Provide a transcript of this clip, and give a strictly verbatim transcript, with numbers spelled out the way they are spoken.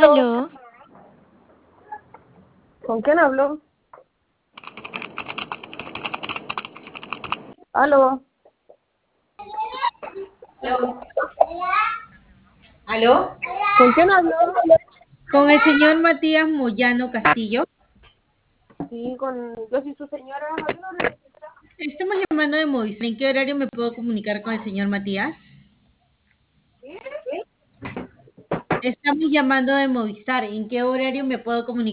Aló, Aló, ¿con quién hablo? Aló, ¿Aló? ¿con quién hablo? Con el señor Matías Moyano Castillo. Sí, con, yo soy su señora mayor. Estamos llamando de Movistar. ¿En qué horario me puedo comunicar con el señor Matías? Estamos llamando de Movistar. ¿En qué horario me puedo comunicar?